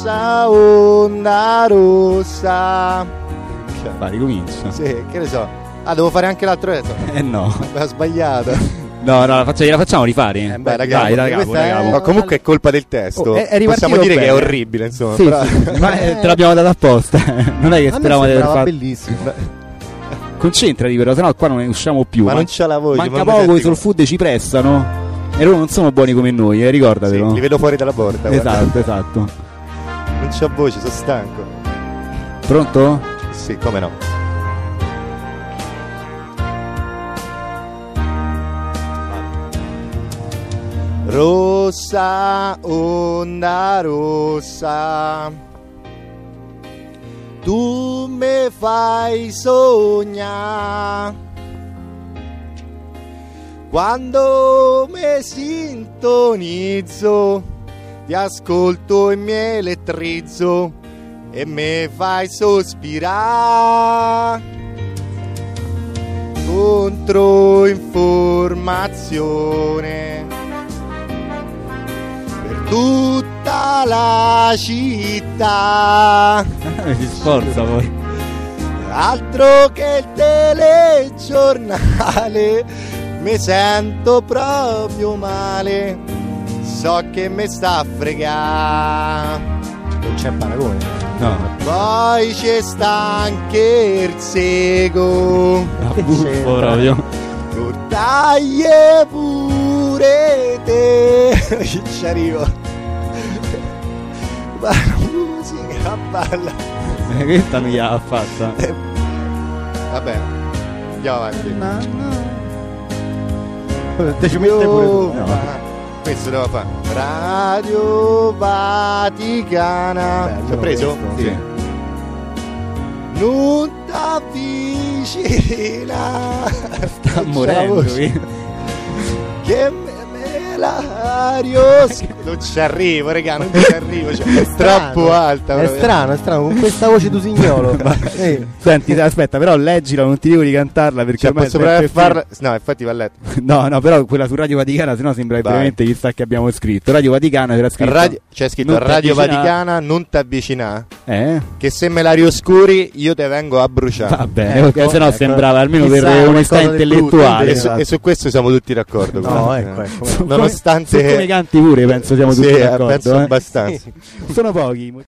rossa, onda rossa. Vai, ricomincia. Sì, che ne so. Ah, devo fare anche l'altro verso. No. Ho sbagliato. No, la facciamo rifare. Beh, ragazzi, ragazzi. no, comunque è colpa del testo. Possiamo dire bene. che è orribile, insomma. Sì, però... sì, ma te l'abbiamo data apposta. Non è che speravamo di aver fatto. Bellissimo. Concentrati però, sennò qua non ne usciamo più. Ma non c'ha la voce. Manca poco, i Soul Food ci pressano. E loro non sono buoni come noi, ricordatelo. Sì, li vedo fuori dalla porta. Esatto. Non c'ho voce, sono stanco. Pronto? Sì, come no. Rossa, onda rossa, tu mi fai sognare quando mi sintonizzo, ti ascolto e mi elettrizzo e mi fai sospirare. Controinformazione per tutta la città. Si sforza poi. Altro che il telegiornale, mi sento proprio male, so che mi sta a fregare. Non c'è paragone. No. Poi c'è sta anche il sego, Buffo proprio. portaglie pure te. Ci arrivo. Ma la musica balla. Questa non gliel'ha fatta. Vabbè, andiamo avanti. Te ci mette pure tu. No. Questo devo fare. Radio Vaticana. Ci ho preso? questo. Sì. Non t'avvicina. Sta morendo qui. Che me l'ario. Non ci arrivo, raga, non ci arrivo. Cioè, è troppo alta. È proprio. strano, con questa voce d'usignolo. Senti, aspetta, però leggila, non ti dico di cantarla perché Cioè, ormai posso è provare a sempre farla? No, infatti va letto. No, però quella su Radio Vaticana, sennò sembra Vai. veramente chissà che abbiamo scritto. Radio Vaticana c'era scritto. C'è scritto non Radio t'avvicinare. Vaticana, non t'avvicinare. Eh? Che se me la rioscuri io te vengo a bruciare. Va bene, Ecco, perché sennò ecco. sembrava almeno Chissà, per onestà qualcosa di intellettuale. brutto, E su questo siamo tutti d'accordo. No, guarda. ecco. Su Nonostante come canti pure, penso siamo tutti sì, d'accordo. penso abbastanza. Sono pochi.